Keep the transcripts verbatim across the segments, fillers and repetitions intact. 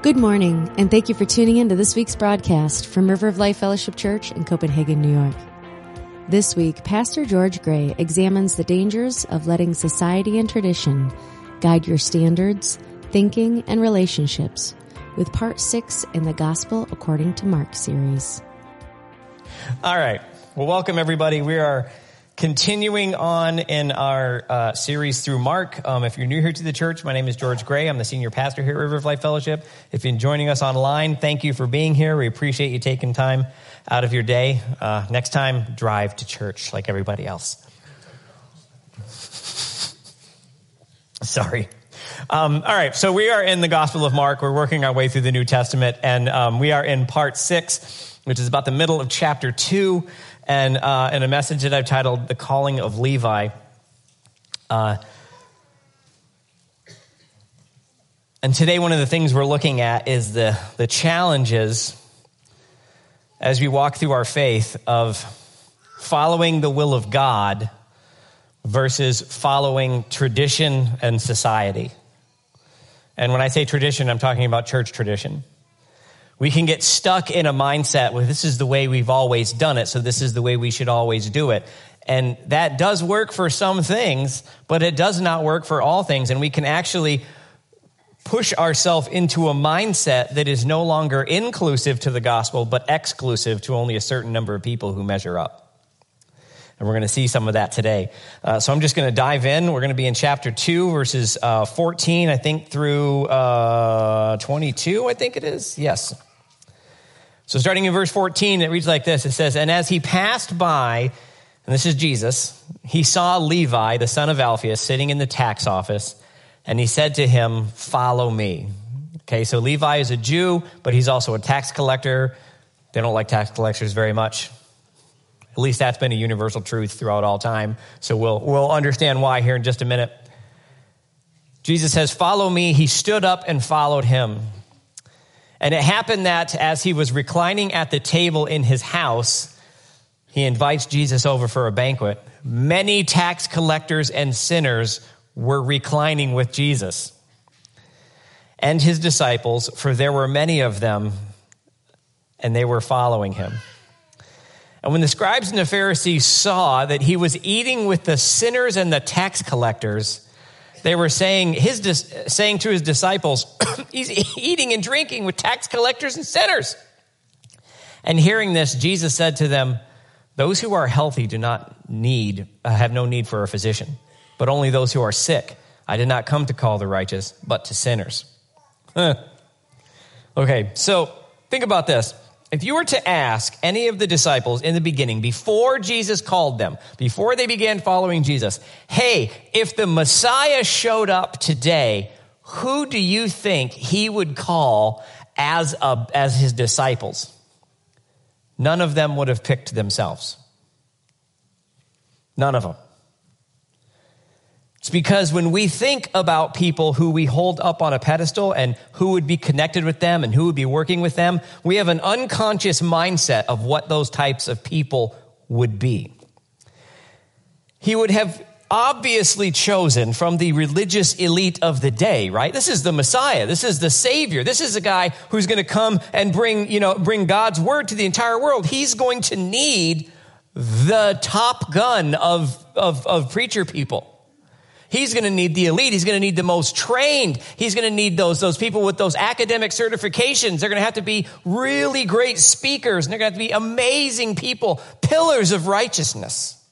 Good morning, and thank you for tuning in to this week's broadcast from River of Life Fellowship Church in Copenhagen, New York. This week, Pastor George Gray examines the dangers of letting society and tradition guide your standards, thinking, and relationships with part six in the Gospel According to Mark series. All right. Well, welcome, everybody. We are continuing on in our uh, series through Mark. Um, if you're new here to the church, my name is George Gray. I'm the senior pastor here at River of Life Fellowship. If you're joining us online, thank you for being here. We appreciate you taking time out of your day. Uh, next time, drive to church like everybody else. Sorry. Um, all right, so we are in the Gospel of Mark. We're working our way through the New Testament, and um, we are in part six, which is about the middle of chapter two, and uh, in a message that I've titled, The Calling of Levi. Uh, and today, one of the things we're looking at is the, the challenges as we walk through our faith of following the will of God versus following tradition and society. And when I say tradition, I'm talking about church tradition. We can get stuck in a mindset where this is the way we've always done it, so this is the way we should always do it. And that does work for some things, but it does not work for all things. And we can actually push ourselves into a mindset that is no longer inclusive to the gospel, but exclusive to only a certain number of people who measure up. And we're going to see some of that today. Uh, so I'm just going to dive in. We're going to be in chapter two, verses uh, fourteen, I think, through uh, twenty-two, I think it is. Yes. So starting in verse fourteen, it reads like this. It says, "And as he passed by," and this is Jesus, "he saw Levi, the son of Alphaeus, sitting in the tax office, and he said to him, 'Follow me.'" Okay, so Levi is a Jew, but he's also a tax collector. They don't like tax collectors very much. At least that's been a universal truth throughout all time. So we'll we'll understand why here in just a minute. Jesus says, "Follow me." He stood up and followed him. And it happened that as he was reclining at the table in his house, he invites Jesus over for a banquet. Many tax collectors and sinners were reclining with Jesus and his disciples, for there were many of them, and they were following him. And when the scribes and the Pharisees saw that he was eating with the sinners and the tax collectors, they were saying his saying to his disciples, "He's eating and drinking with tax collectors and sinners." And hearing this, Jesus said to them, "Those who are healthy do not need, uh, have no need for a physician, but only those who are sick. I did not come to call the righteous, but to sinners." Huh. Okay, so think about this. If you were to ask any of the disciples in the beginning, before Jesus called them, before they began following Jesus, "Hey, if the Messiah showed up today, who do you think he would call as a, as his disciples?" None of them would have picked themselves. None of them. It's because when we think about people who we hold up on a pedestal and who would be connected with them and who would be working with them, we have an unconscious mindset of what those types of people would be. He would have obviously chosen from the religious elite of the day, right? This is the Messiah. This is the Savior. This is a guy who's going to come and bring, you know, bring God's word to the entire world. He's going to need the top gun of, of, of preacher people. He's going to need the elite. He's going to need the most trained. He's going to need those, those people with those academic certifications. They're going to have to be really great speakers. And they're going to have to be amazing people, pillars of righteousness.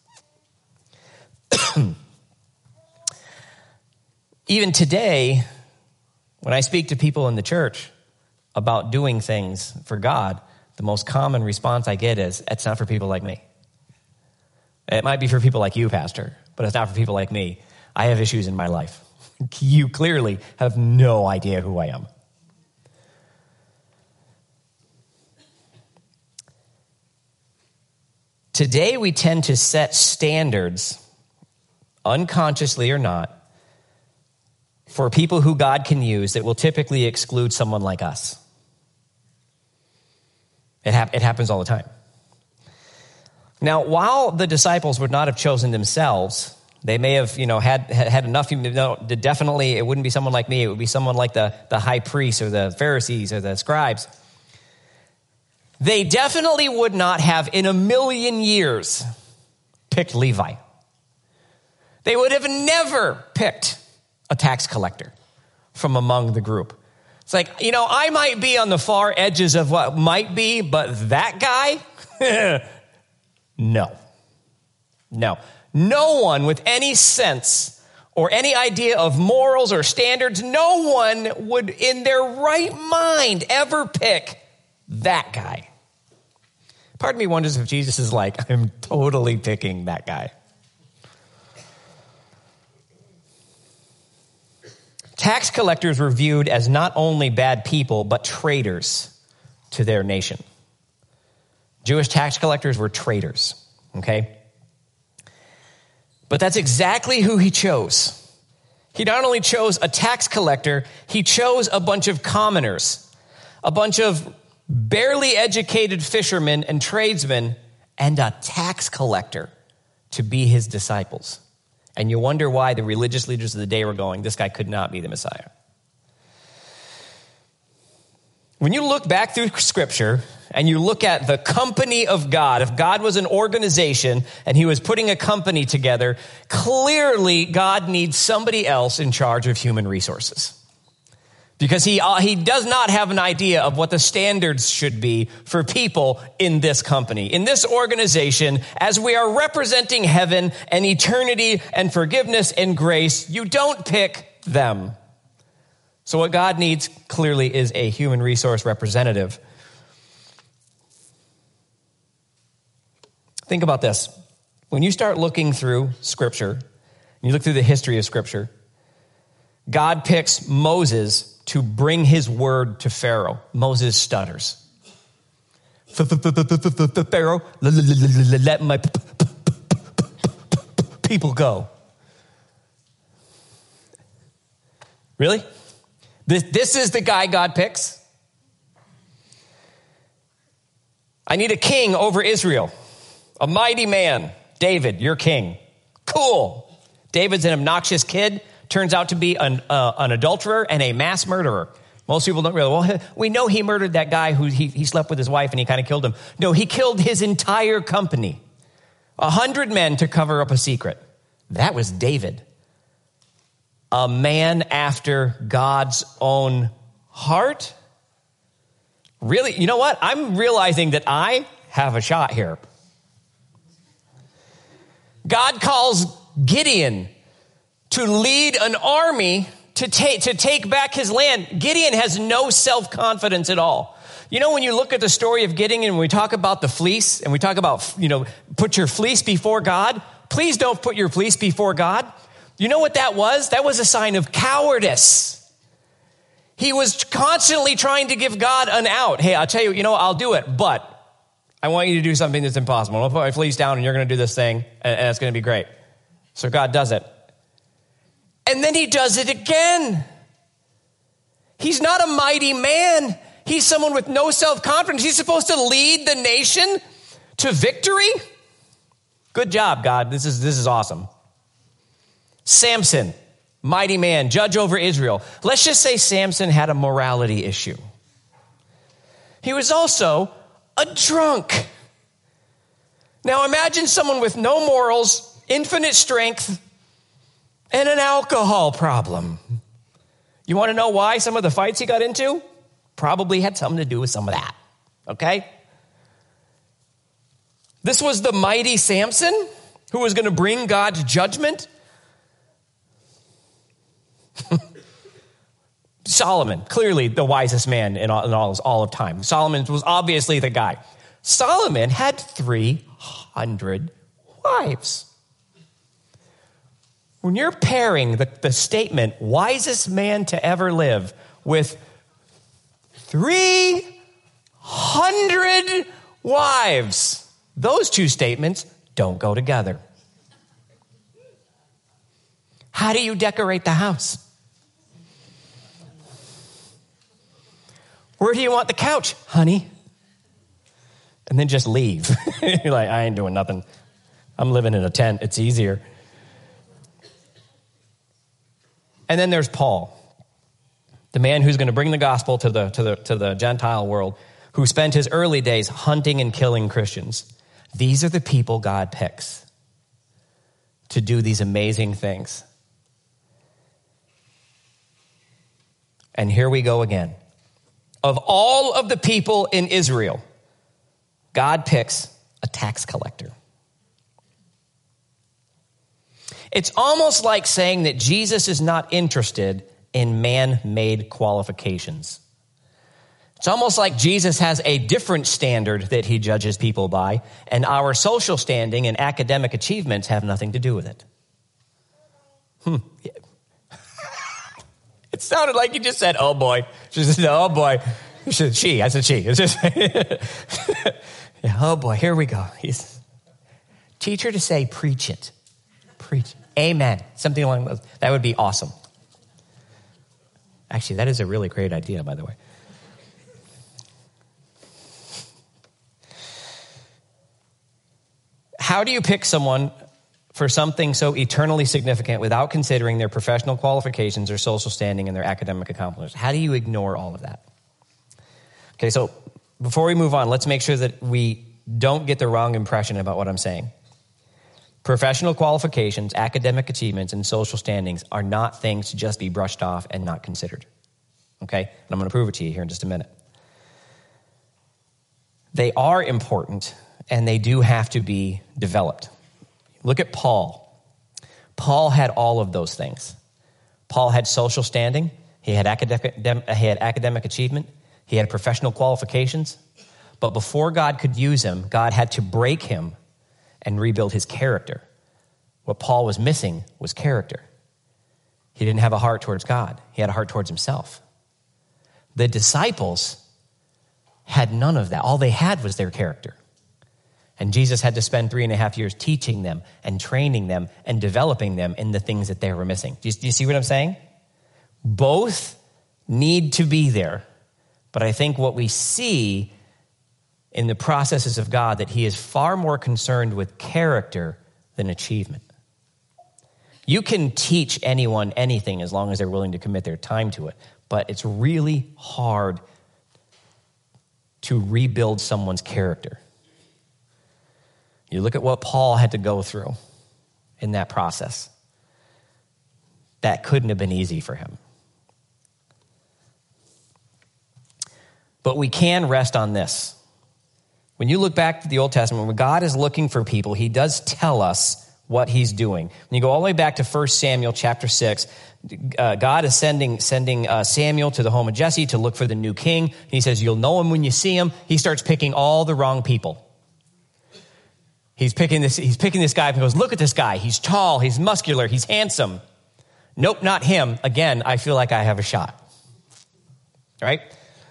Even today, when I speak to people in the church about doing things for God, the most common response I get is, "It's not for people like me." It might be for people like you, Pastor, but it's not for people like me. I have issues in my life. You clearly have no idea who I am. Today, we tend to set standards, unconsciously or not, for people who God can use that will typically exclude someone like us. It, hap- it happens all the time. Now, while the disciples would not have chosen themselves, They may have, you know, had had enough. You know, definitely, it wouldn't be someone like me. It would be someone like the, the high priests or the Pharisees or the scribes. They definitely would not have in a million years picked Levi. They would have never picked a tax collector from among the group. It's like, you know, I might be on the far edges of what might be, but that guy, no. No. No one with any sense or any idea of morals or standards, no one would in their right mind ever pick that guy. Part of me wonders if Jesus is like, I'm totally picking that guy. Tax collectors were viewed as not only bad people, but traitors to their nation. Jewish tax collectors were traitors, okay? But that's exactly who he chose. He not only chose a tax collector, he chose a bunch of commoners, a bunch of barely educated fishermen and tradesmen, and a tax collector to be his disciples. And you wonder why the religious leaders of the day were going, this guy could not be the Messiah. When you look back through Scripture and you look at the company of God, if God was an organization and he was putting a company together, clearly God needs somebody else in charge of human resources. Because he, uh, he does not have an idea of what the standards should be for people in this company. In this organization, as we are representing heaven and eternity and forgiveness and grace, you don't pick them. So what God needs clearly is a human resource representative. Think about this. When you start looking through Scripture, you look through the history of Scripture, God picks Moses to bring his word to Pharaoh. Moses stutters. Pharaoh, let my people go. Really? This, this is the guy God picks? I need a king over Israel. A mighty man. David, you're king. Cool. David's an obnoxious kid. Turns out to be an, uh, an adulterer and a mass murderer. Most people don't realize, well, we know he murdered that guy who he, he slept with his wife and he kind of killed him. No, he killed his entire company. A hundred men to cover up a secret. That was David. A man after God's own heart? Really? You know what? I'm realizing that I have a shot here. God calls Gideon to lead an army to take, to take back his land. Gideon has no self-confidence at all. You know, when you look at the story of Gideon and we talk about the fleece and we talk about, you know, put your fleece before God, please don't put your fleece before God. You know what that was? That was a sign of cowardice. He was constantly trying to give God an out. Hey, I'll tell you, you know, I'll do it, but I want you to do something that's impossible. I'll put my fleece down and you're going to do this thing and it's going to be great. So God does it. And then he does it again. He's not a mighty man. He's someone with no self-confidence. He's supposed to lead the nation to victory. Good job, God. This is, this is awesome. Samson, mighty man, judge over Israel. Let's just say Samson had a morality issue. He was also a drunk. Now imagine someone with no morals, infinite strength, and an alcohol problem. You want to know why some of the fights he got into? Probably had something to do with some of that, okay? This was the mighty Samson who was going to bring God's judgment. Solomon, clearly the wisest man in all, in all, all of time. Solomon was obviously the guy. Solomon had three hundred wives. When you're pairing the, the statement, wisest man to ever live, with three hundred wives, those two statements don't go together. How do you decorate the house? Where do you want the couch, honey? And then just leave. You're like, I ain't doing nothing. I'm living in a tent. It's easier. And then there's Paul, the man who's going to bring the gospel to the, to the, to the Gentile world, who spent his early days hunting and killing Christians. These are the people God picks to do these amazing things. And here we go again. Of all of the people in Israel, God picks a tax collector. It's almost like saying that Jesus is not interested in man-made qualifications. It's almost like Jesus has a different standard that he judges people by, and our social standing and academic achievements have nothing to do with it. Hmm. It sounded like you just said, oh boy. She said, oh boy. She, I said she. It's just, yeah, oh boy, here we go. He's, teach her to say, preach it. Preach. Amen. Something along those. That would be awesome. Actually, that is a really great idea, by the way. How do you pick someone for something so eternally significant without considering their professional qualifications, their social standing, and their academic accomplishments? How do you ignore all of that? Okay, so before we move on, let's make sure that we don't get the wrong impression about what I'm saying. Professional qualifications, academic achievements, and social standings are not things to just be brushed off and not considered. Okay? And I'm going to prove it to you here in just a minute. They are important, and they do have to be developed. Look at Paul. Paul had all of those things. Paul had social standing. He had academic, he had academic achievement. He had professional qualifications. But before God could use him, God had to break him and rebuild his character. What Paul was missing was character. He didn't have a heart towards God. He had a heart towards himself. The disciples had none of that. All they had was their character. And Jesus had to spend three and a half years teaching them and training them and developing them in the things that they were missing. Do you, do you see what I'm saying? Both need to be there. But I think what we see in the processes of God, that he is far more concerned with character than achievement. You can teach anyone anything as long as they're willing to commit their time to it, but it's really hard to rebuild someone's character. You look at what Paul had to go through in that process. That couldn't have been easy for him. But we can rest on this. When you look back to the Old Testament, when God is looking for people, he does tell us what he's doing. When you go all the way back to First Samuel chapter six, uh, God is sending sending uh, Samuel to the home of Jesse to look for the new king. He says, you'll know him when you see him. He starts picking all the wrong people. He's picking this, he's picking this guy and goes, look at this guy. He's tall, he's muscular, he's handsome. Nope, not him. Again, I feel like I have a shot. Right?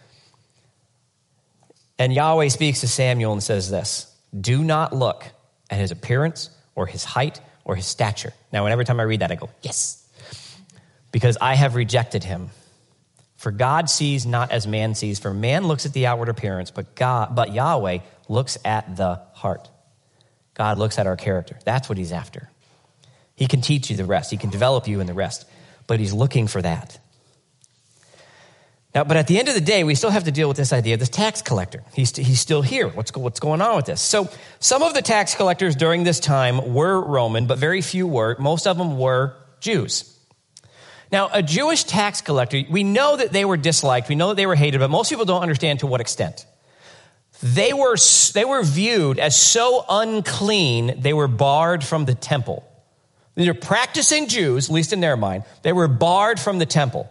And Yahweh speaks to Samuel and says this, do not look at his appearance or his height or his stature. Now, every time I read that, I go, yes, because I have rejected him. For God sees not as man sees, for man looks at the outward appearance, but God, but Yahweh looks at the heart. God looks at our character. That's what he's after. He can teach you the rest. He can develop you in the rest, but he's looking for that. Now, but at the end of the day, we still have to deal with this idea of this tax collector. He's, he's still here. What's, what's going on with this? So some of the tax collectors during this time were Roman, but very few were. Most of them were Jews. Now, a Jewish tax collector, we know that they were disliked. We know that they were hated, but most people don't understand to what extent. They were, they were viewed as so unclean, they were barred from the temple. These are practicing Jews, at least in their mind. They were barred from the temple.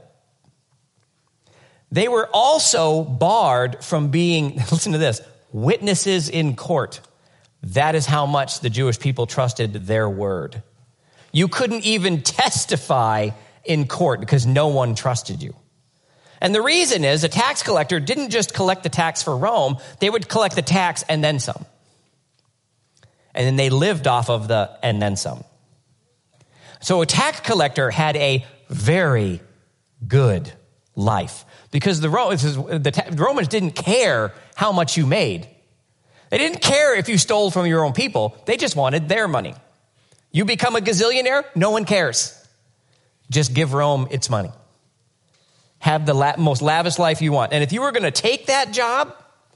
They were also barred from being, listen to this, witnesses in court. That is how much the Jewish people trusted their word. You couldn't even testify in court because no one trusted you. And the reason is a tax collector didn't just collect the tax for Rome, they would collect the tax and then some. And then they lived off of the and then some. So a tax collector had a very good life. Because the Romans, the Romans didn't care how much you made. They didn't care if you stole from your own people. They just wanted their money. You become a gazillionaire, no one cares. Just give Rome its money. Have the la- most lavish life you want. And if you were going to take that job,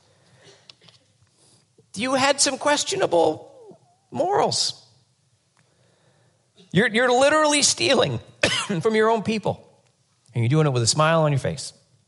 you had some questionable morals. You're, you're literally stealing from your own people. And you're doing it with a smile on your face.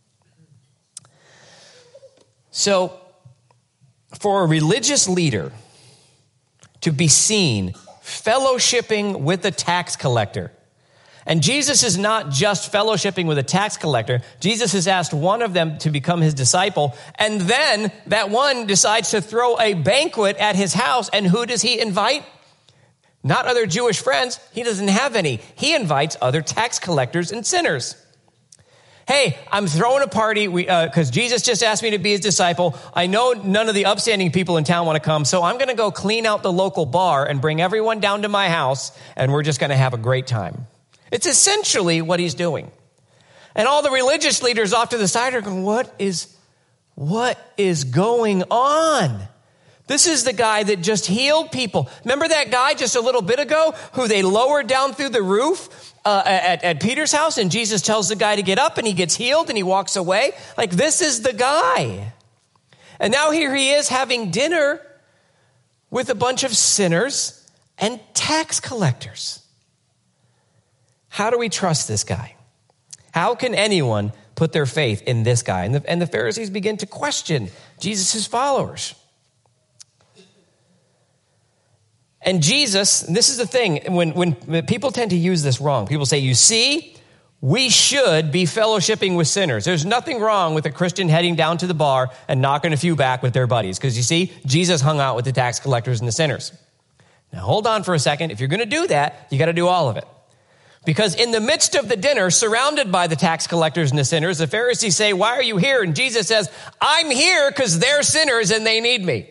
So, for a religious leader to be seen fellowshipping with a tax collector, and Jesus is not just fellowshipping with a tax collector. Jesus has asked one of them to become his disciple, and then that one decides to throw a banquet at his house, and who does he invite? Not other Jewish friends. He doesn't have any. He invites other tax collectors and sinners. Hey, I'm throwing a party because uh, Jesus just asked me to be his disciple. I know none of the upstanding people in town want to come, so I'm going to go clean out the local bar and bring everyone down to my house, and we're just going to have a great time. It's essentially what he's doing. And all the religious leaders off to the side are going, what is, what is going on? This is the guy that just healed people. Remember that guy just a little bit ago who they lowered down through the roof uh, at, at Peter's house, and Jesus tells the guy to get up, and he gets healed, and he walks away? Like, this is the guy. And now here he is having dinner with a bunch of sinners and tax collectors. How do we trust this guy? How can anyone put their faith in this guy? And the, and the Pharisees begin to question Jesus' followers. And Jesus, and this is the thing, when, when people tend to use this wrong, people say, you see, we should be fellowshipping with sinners. There's nothing wrong with a Christian heading down to the bar and knocking a few back with their buddies. Because you see, Jesus hung out with the tax collectors and the sinners. Now hold on for a second. If you're going to do that, you got to do all of it. Because in the midst of the dinner, surrounded by the tax collectors and the sinners, the Pharisees say, why are you here? And Jesus says, I'm here because they're sinners and they need me.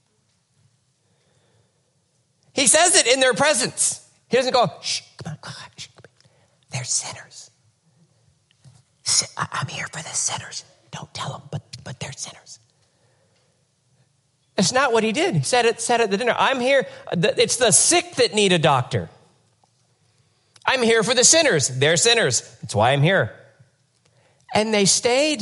He says it in their presence. He doesn't go, shh, come on, come on, shh, come on. They're sinners. I'm here for the sinners. Don't tell them, but, but they're sinners. It's not what he did. He said it, said at the dinner. I'm here. It's the sick that need a doctor. I'm here for the sinners. They're sinners. That's why I'm here. And they stayed.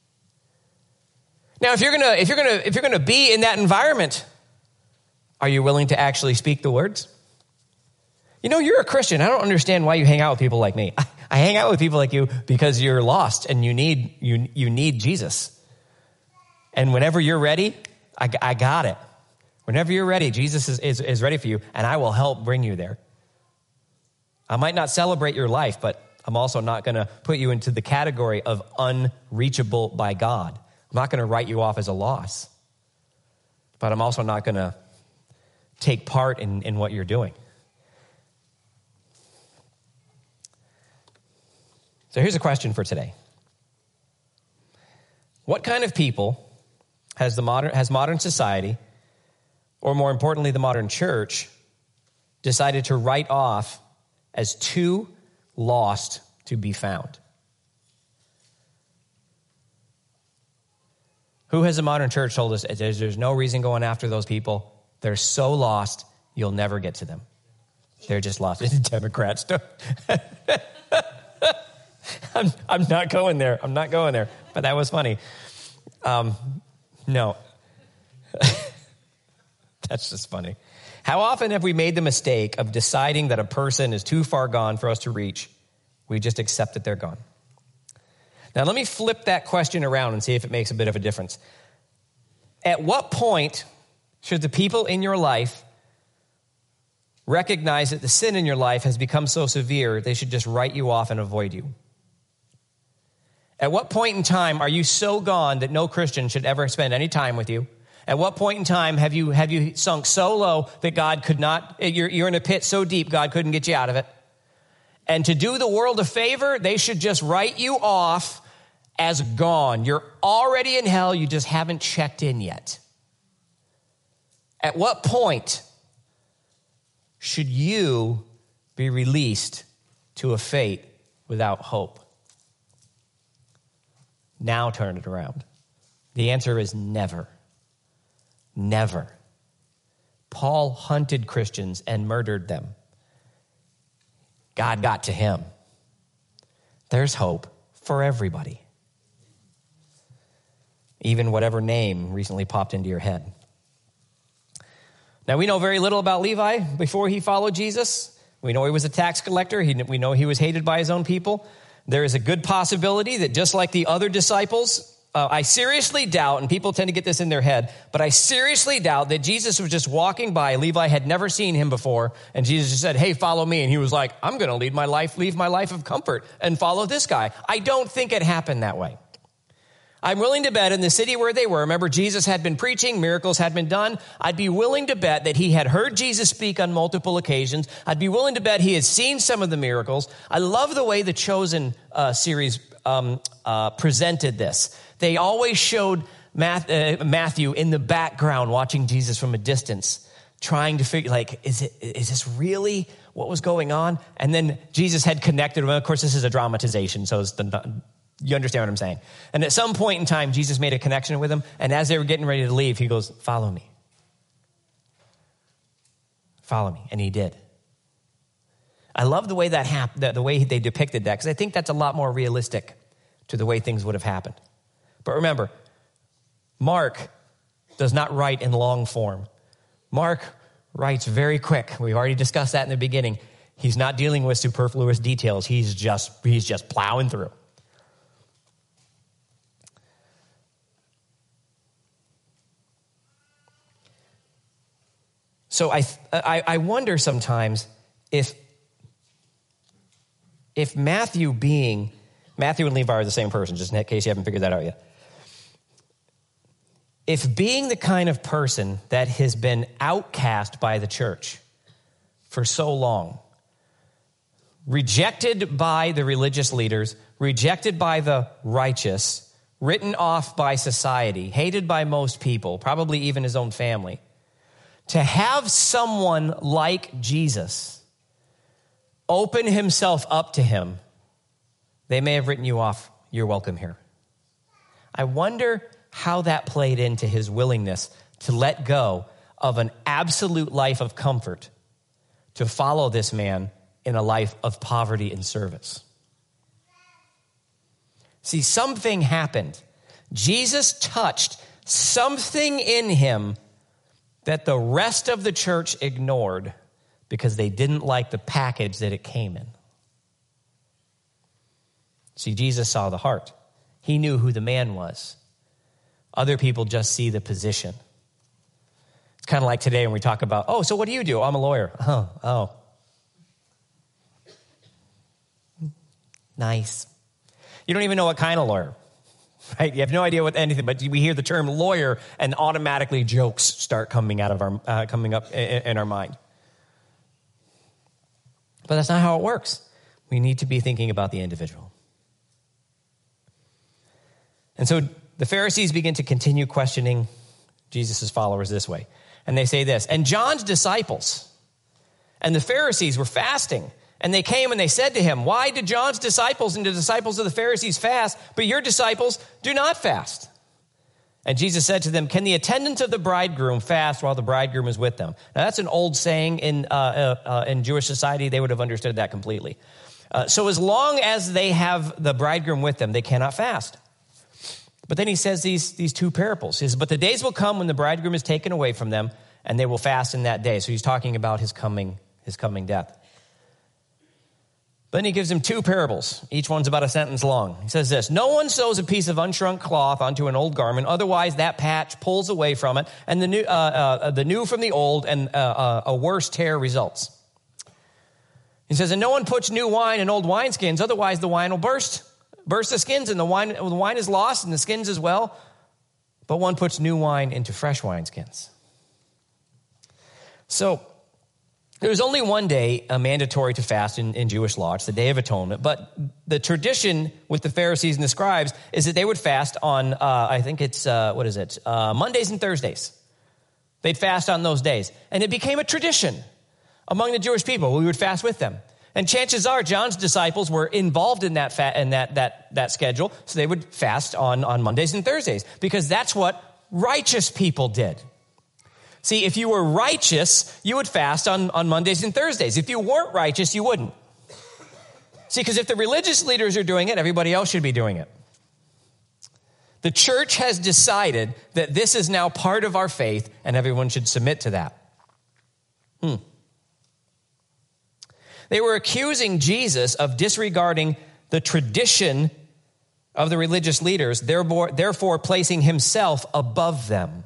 Now, if you're gonna, if you're gonna, if you're gonna be in that environment, are you willing to actually speak the words? You know, you're a Christian. I don't understand why you hang out with people like me. I, I hang out with people like you because you're lost and you need you you need Jesus. And whenever you're ready, I, I got it. Whenever you're ready, Jesus is, is, is ready for you, and I will help bring you there. I might not celebrate your life, but I'm also not going to put you into the category of unreachable by God. I'm not going to write you off as a loss, but I'm also not going to take part in, in what you're doing. So here's a question for today. What kind of people has the modern has modern society, or more importantly, the modern church, decided to write off as too lost to be found? Who has the modern church told us there's, there's no reason going after those people? They're so lost, you'll never get to them. They're just lost. It's Democrats. I'm, I'm not going there. I'm not going there. But that was funny. Um, no. That's just funny. How often have we made the mistake of deciding that a person is too far gone for us to reach? We just accept that they're gone. Now, let me flip that question around and see if it makes a bit of a difference. At what point should the people in your life recognize that the sin in your life has become so severe they should just write you off and avoid you? At what point in time are you so gone that no Christian should ever spend any time with you? At what point in time have you have you sunk so low that God could not, you're, you're in a pit so deep God couldn't get you out of it? And to do the world a favor, they should just write you off as gone. You're already in hell, you just haven't checked in yet. At what point should you be released to a fate without hope? Now turn it around. The answer is never. Never. Paul hunted Christians and murdered them. God got to him. There's hope for everybody. Even whatever name recently popped into your head. Now, we know very little about Levi before he followed Jesus. We know he was a tax collector. He, we know he was hated by his own people. There is a good possibility that just like the other disciples, uh, I seriously doubt, and people tend to get this in their head, but I seriously doubt that Jesus was just walking by. Levi had never seen him before, and Jesus just said, hey, follow me. And he was like, I'm going to lead my life, leave my life of comfort and follow this guy. I don't think it happened that way. I'm willing to bet in the city where they were, remember, Jesus had been preaching, miracles had been done. I'd be willing to bet that he had heard Jesus speak on multiple occasions. I'd be willing to bet he had seen some of the miracles. I love the way the Chosen uh, series um, uh, presented this. They always showed Matthew, uh, Matthew in the background watching Jesus from a distance, trying to figure, like, is it is this really what was going on? And then Jesus had connected. Well, of course, this is a dramatization, so it's the... You understand what I'm saying? And at some point in time, Jesus made a connection with him. And as they were getting ready to leave, he goes, follow me. Follow me. And he did. I love the way that happened, the way they depicted that, because I think that's a lot more realistic to the way things would have happened. But remember, Mark does not write in long form. Mark writes very quick. We've already discussed that in the beginning. He's not dealing with superfluous details. He's just, he's just plowing through. So I, I I wonder sometimes if if Matthew being, Matthew and Levi are the same person, just in case you haven't figured that out yet. If being the kind of person that has been outcast by the church for so long, rejected by the religious leaders, rejected by the righteous, written off by society, hated by most people, probably even his own family, to have someone like Jesus open himself up to him, they may have written you off. You're welcome here. I wonder how that played into his willingness to let go of an absolute life of comfort to follow this man in a life of poverty and service. See, something happened. Jesus touched something in him that the rest of the church ignored because they didn't like the package that it came in. See, Jesus saw the heart. He knew who the man was. Other people just see the position. It's kind of like today when we talk about, oh, so what do you do? I'm a lawyer. Oh, oh. Nice. You don't even know what kind of lawyer. Right? You have no idea what anything, but we hear the term lawyer and automatically jokes start coming out of our, uh, coming up in, in our mind. But that's not how it works. We need to be thinking about the individual. And so the Pharisees begin to continue questioning Jesus' followers this way. And they say this, and John's disciples and the Pharisees were fasting. And they came and they said to him, why did John's disciples and the disciples of the Pharisees fast, but your disciples do not fast? And Jesus said to them, can the attendants of the bridegroom fast while the bridegroom is with them? Now that's an old saying in uh, uh, uh, in Jewish society. They would have understood that completely. Uh, so as long as they have the bridegroom with them, they cannot fast. But then he says these, these two parables. He says, but the days will come when the bridegroom is taken away from them, and they will fast in that day. So he's talking about his coming, his coming death. Then he gives him two parables. Each one's about a sentence long. He says this, no one sews a piece of unshrunk cloth onto an old garment. Otherwise, that patch pulls away from it, and the new, uh, uh, the new from the old, and uh, uh, a worse tear results. He says, and no one puts new wine in old wineskins. Otherwise, the wine will burst, burst the skins, and the wine, the wine is lost, and the skins as well. But one puts new wine into fresh wineskins. So, there was only one day uh, mandatory to fast in, in Jewish law. It's the Day of Atonement. But the tradition with the Pharisees and the scribes is that they would fast on, uh, I think it's, uh, what is it, uh, Mondays and Thursdays. They'd fast on those days. And it became a tradition among the Jewish people. We would fast with them. And chances are John's disciples were involved in that fa- in that, that, that schedule. So they would fast on, on Mondays and Thursdays because that's what righteous people did. See, if you were righteous, you would fast on, on Mondays and Thursdays. If you weren't righteous, you wouldn't. See, because if the religious leaders are doing it, everybody else should be doing it. The church has decided that this is now part of our faith, and everyone should submit to that. Hmm. They were accusing Jesus of disregarding the tradition of the religious leaders, therefore, therefore placing himself above them.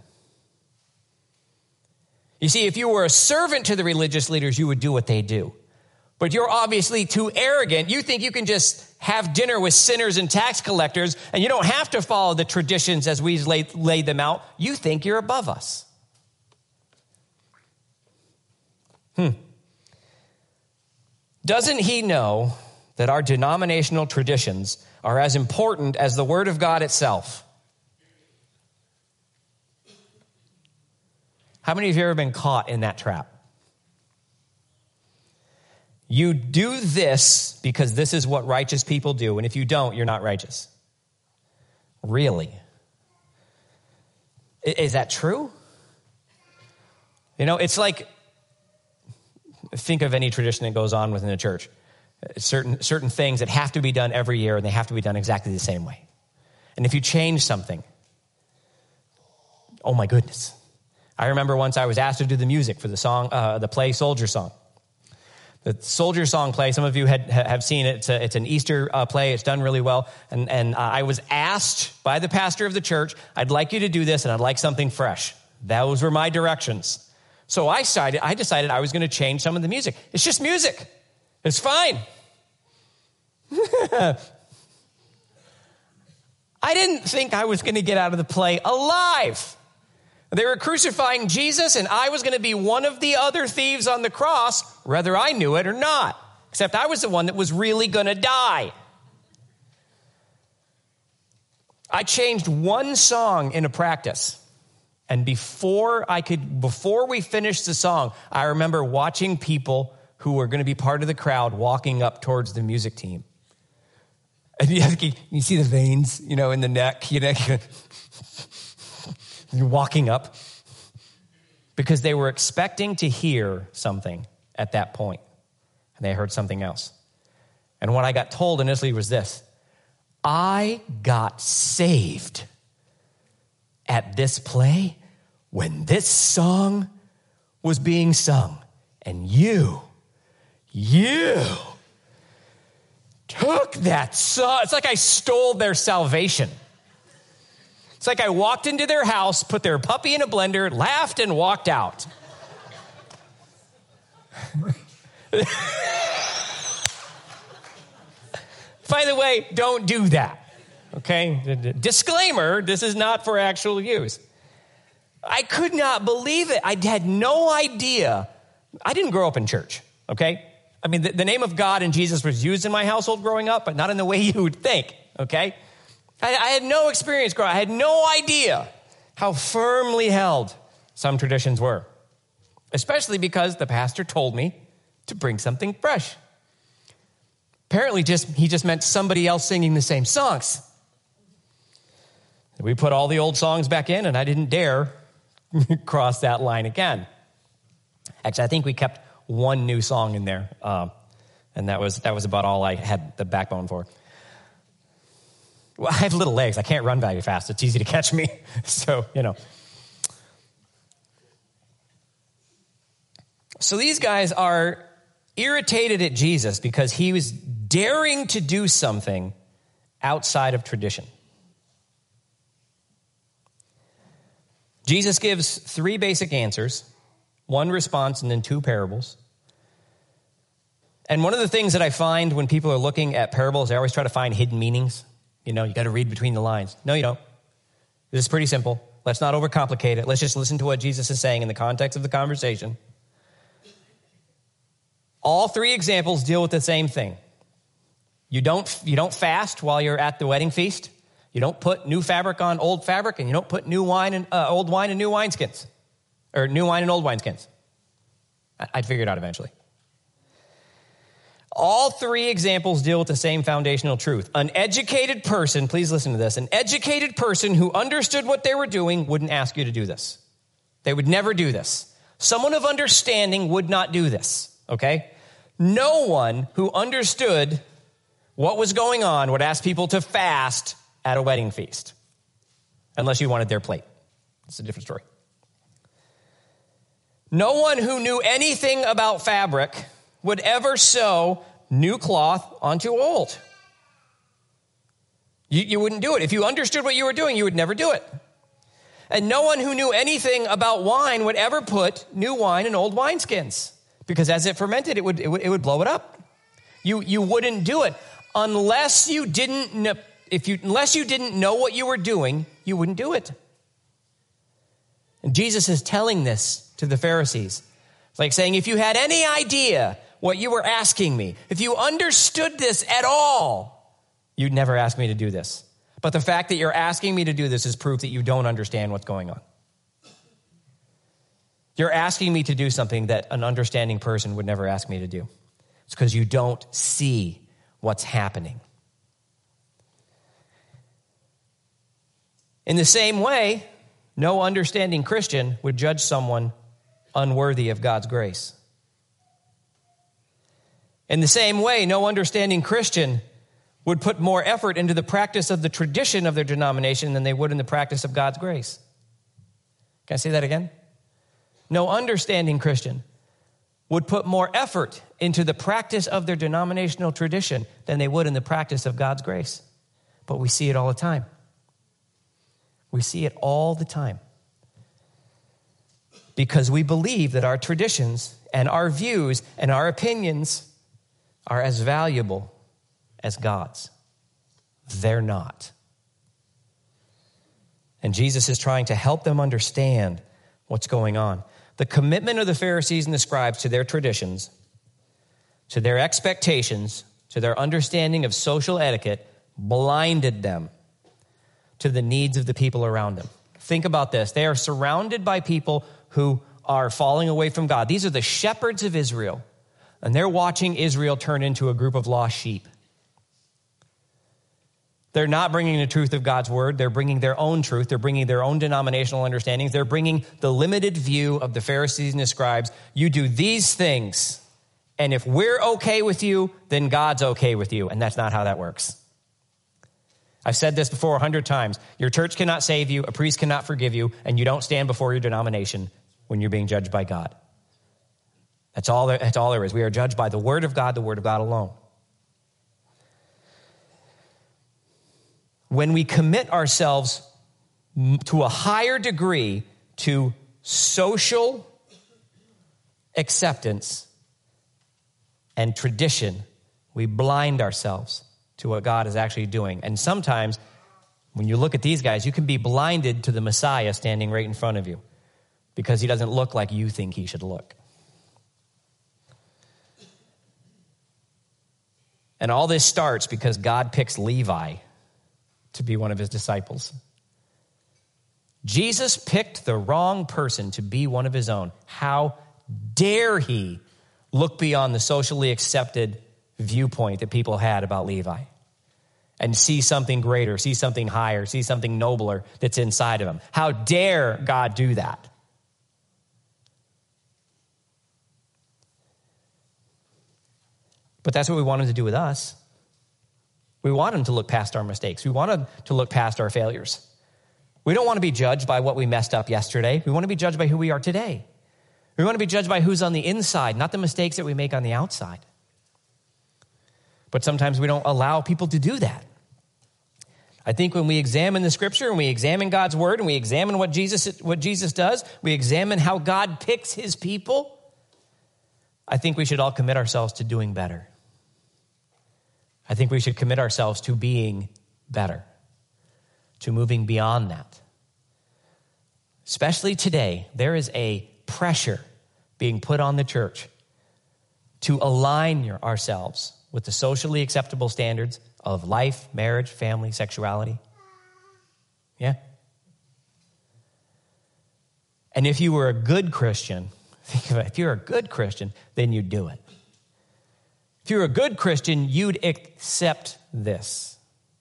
You see, if you were a servant to the religious leaders, you would do what they do. But you're obviously too arrogant. You think you can just have dinner with sinners and tax collectors, and you don't have to follow the traditions as we laid, laid them out. You think you're above us. Hmm. Doesn't he know that our denominational traditions are as important as the Word of God itself? How many of you have ever been caught in that trap? You do this because this is what righteous people do, and if you don't, you're not righteous. Really? Is that true? You know, it's like, think of any tradition that goes on within the church. Certain, certain things that have to be done every year, and they have to be done exactly the same way. And if you change something, oh my goodness. I remember once I was asked to do the music for the song, uh, the play Soldier Song. The Soldier Song play, some of you had, have seen it. It's, a, it's an Easter uh, play. It's done really well. And, and uh, I was asked by the pastor of the church, I'd like you to do this, and I'd like something fresh. Those were my directions. So I decided, I decided I was going to change some of the music. It's just music. It's fine. I didn't think I was going to get out of the play alive. They were crucifying Jesus, and I was going to be one of the other thieves on the cross, whether I knew it or not. Except I was the one that was really going to die. I changed one song in a practice. And before I could, before we finished the song, I remember watching people who were going to be part of the crowd walking up towards the music team. And you, have to, you see the veins, you know, in the neck, you know, you're walking up because they were expecting to hear something at that point, and they heard something else. And what I got told initially was this: I got saved at this play when this song was being sung, and you, you took that song. It's like I stole their salvation. It's like I walked into their house, put their puppy in a blender, laughed, and walked out. By the way, don't do that, okay? Disclaimer, this is not for actual use. I could not believe it. I had no idea. I didn't grow up in church, okay? I mean, the, the name of God and Jesus was used in my household growing up, but not in the way you would think, okay? I, I had no experience growing up. I had no idea how firmly held some traditions were, especially because the pastor told me to bring something fresh. Apparently, just he just meant somebody else singing the same songs. We put all the old songs back in, and I didn't dare cross that line again. Actually, I think we kept one new song in there, um, and that was that was about all I had the backbone for. Well, I have little legs. I can't run very fast. It's easy to catch me. So, you know. So these guys are irritated at Jesus because he was daring to do something outside of tradition. Jesus gives three basic answers, one response, and then two parables. And one of the things that I find when people are looking at parables, they always try to find hidden meanings. You know, you got to read between the lines. No, you don't. This is pretty simple. Let's not overcomplicate it. Let's just listen to what Jesus is saying in the context of the conversation. All three examples deal with the same thing. You don't, you don't fast while you're at the wedding feast. You don't put new fabric on old fabric, and you don't put new wine and uh, old wine in new wineskins, or new wine in old wineskins. I'd figure it out eventually. All three examples deal with the same foundational truth. An educated person, please listen to this, an educated person who understood what they were doing wouldn't ask you to do this. They would never do this. Someone of understanding would not do this, okay? No one who understood what was going on would ask people to fast at a wedding feast, unless you wanted their plate. It's a different story. No one who knew anything about fabric would ever sew new cloth onto old. You, you wouldn't do it. If you understood what you were doing, you would never do it. And no one who knew anything about wine would ever put new wine in old wineskins, because as it fermented, it would, it would, it would blow it up. You, you wouldn't do it unless you didn't know, if you, unless you didn't know what you were doing, you wouldn't do it. And Jesus is telling this to the Pharisees. It's like saying, if you had any idea what you were asking me, if you understood this at all, you'd never ask me to do this. But the fact that you're asking me to do this is proof that you don't understand what's going on. You're asking me to do something that an understanding person would never ask me to do. It's because you don't see what's happening. In the same way, no understanding Christian would judge someone unworthy of God's grace. In the same way, no understanding Christian would put more effort into the practice of the tradition of their denomination than they would in the practice of God's grace. Can I say that again? No understanding Christian would put more effort into the practice of their denominational tradition than they would in the practice of God's grace. But we see it all the time. We see it all the time. Because we believe that our traditions and our views and our opinions are as valuable as God's. They're not. And Jesus is trying to help them understand what's going on. The commitment of the Pharisees and the scribes to their traditions, to their expectations, to their understanding of social etiquette, blinded them to the needs of the people around them. Think about this. They are surrounded by people who are falling away from God. These are the shepherds of Israel, and they're watching Israel turn into a group of lost sheep. They're not bringing the truth of God's word. They're bringing their own truth. They're bringing their own denominational understandings. They're bringing the limited view of the Pharisees and the scribes. You do these things, and if we're okay with you, then God's okay with you. And that's not how that works. I've said this before a hundred times. Your church cannot save you. A priest cannot forgive you. And you don't stand before your denomination when you're being judged by God. That's all there, that's all there is. We are judged by the word of God, the word of God alone. When we commit ourselves to a higher degree to social acceptance and tradition, we blind ourselves to what God is actually doing. And sometimes when you look at these guys, you can be blinded to the Messiah standing right in front of you because he doesn't look like you think he should look. And all this starts because God picks Levi to be one of his disciples. Jesus picked the wrong person to be one of his own. How dare he look beyond the socially accepted viewpoint that people had about Levi and see something greater, see something higher, see something nobler that's inside of him? How dare God do that? But that's what we want him to do with us. We want him to look past our mistakes. We want him to look past our failures. We don't want to be judged by what we messed up yesterday. We want to be judged by who we are today. We want to be judged by who's on the inside, not the mistakes that we make on the outside. But sometimes we don't allow people to do that. I think when we examine the scripture and we examine God's word and we examine what Jesus, what Jesus does, we examine how God picks his people, I think we should all commit ourselves to doing better. I think we should commit ourselves to being better, to moving beyond that. Especially today, there is a pressure being put on the church to align your, ourselves with the socially acceptable standards of life, marriage, family, sexuality. Yeah? And if you were a good Christian, think of it, if you're a good Christian, then you'd do it. If you're a good Christian, you'd accept this.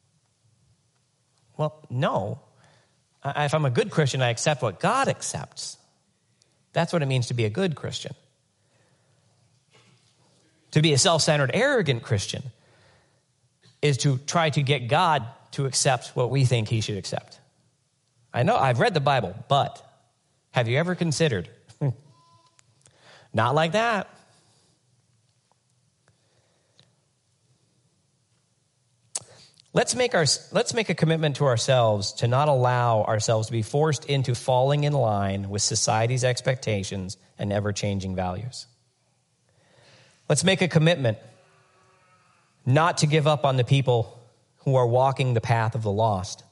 Well, no. If I'm a good Christian, I accept what God accepts. That's what it means to be a good Christian. To be a self-centered, arrogant Christian is to try to get God to accept what we think he should accept. I know I've read the Bible, but have you ever considered? Not like that. Let's make our let's make a commitment to ourselves to not allow ourselves to be forced into falling in line with society's expectations and ever-changing values. Let's make a commitment not to give up on the people who are walking the path of the lost.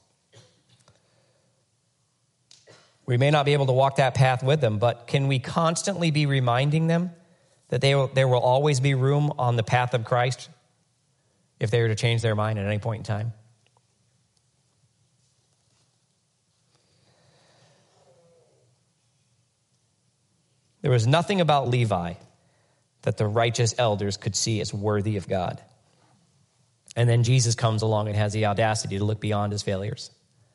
We may not be able to walk that path with them, but can we constantly be reminding them that they will, there will always be room on the path of Christ if they were to change their mind at any point in time? There was nothing about Levi that the righteous elders could see as worthy of God. And then Jesus comes along and has the audacity to look beyond his failures.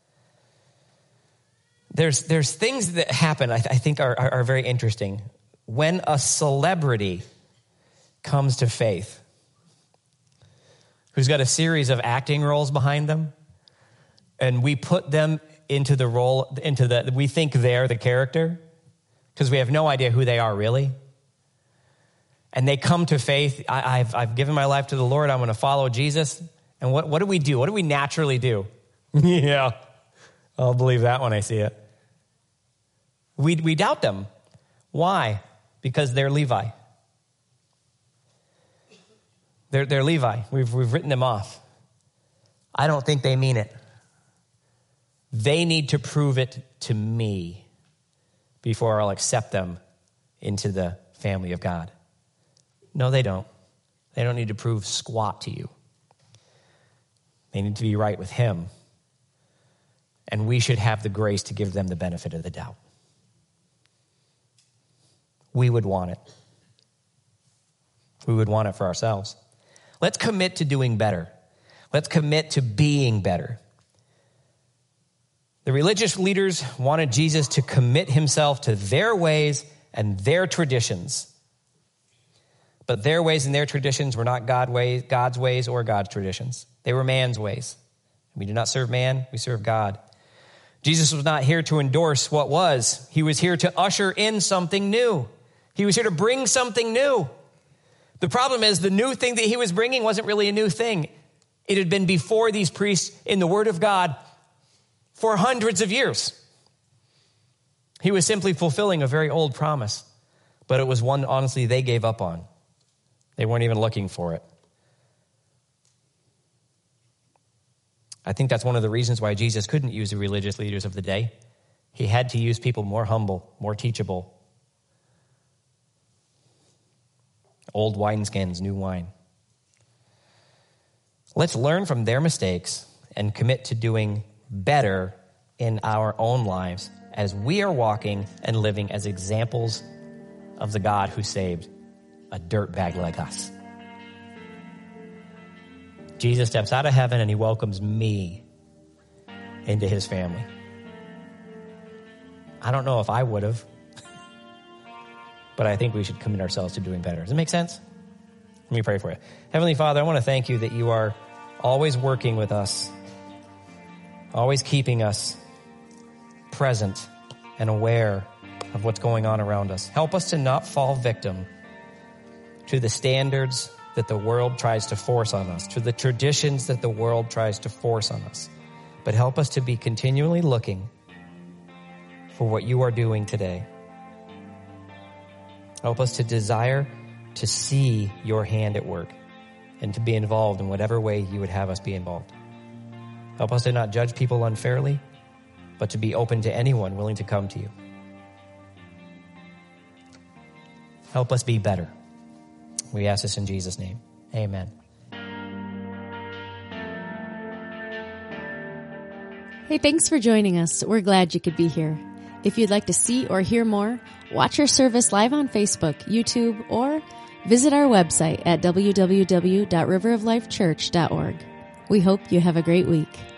There's there's things that happen I, th- I think are, are, are very interesting. When a celebrity comes to faith, who's got a series of acting roles behind them, and we put them into the role, into the, we think they're the character, because we have no idea who they are really. And they come to faith. I, I've, I've given my life to the Lord. I'm going to follow Jesus. And what, what do we do? What do we naturally do? Yeah, I'll believe that when I see it. We, we doubt them. Why? Because they're Levi. They're, they're Levi. We've, we've written them off. I don't think they mean it. They need to prove it to me before I'll accept them into the family of God. No, they don't. They don't need to prove squat to you. They need to be right with him. And we should have the grace to give them the benefit of the doubt. We would want it. We would want it for ourselves. Let's commit to doing better. Let's commit to being better. The religious leaders wanted Jesus to commit himself to their ways and their traditions. But their ways and their traditions were not God ways, God's ways or God's traditions. They were man's ways. We do not serve man, we serve God. Jesus was not here to endorse what was. He was here to usher in something new. He was here to bring something new. The problem is the new thing that he was bringing wasn't really a new thing. It had been before these priests in the Word of God for hundreds of years. He was simply fulfilling a very old promise, but it was one, honestly, they gave up on. They weren't even looking for it. I think that's one of the reasons why Jesus couldn't use the religious leaders of the day. He had to use people more humble, more teachable. Old wineskins, new wine. Let's learn from their mistakes and commit to doing better in our own lives as we are walking and living as examples of the God who saved a dirtbag like us. Jesus steps out of heaven and he welcomes me into his family. I don't know if I would have, but I think we should commit ourselves to doing better. Does it make sense? Let me pray for you. Heavenly Father, I want to thank you that you are always working with us, always keeping us present and aware of what's going on around us. Help us to not fall victim to the standards that the world tries to force on us, to the traditions that the world tries to force on us. But help us to be continually looking for what you are doing today. Help us to desire to see your hand at work and to be involved in whatever way you would have us be involved. Help us to not judge people unfairly, but to be open to anyone willing to come to you. Help us be better. We ask this in Jesus' name. Amen. Hey, thanks for joining us. We're glad you could be here. If you'd like to see or hear more, watch our service live on Facebook, YouTube, or visit our website at w w w dot river of life church dot org. We hope you have a great week.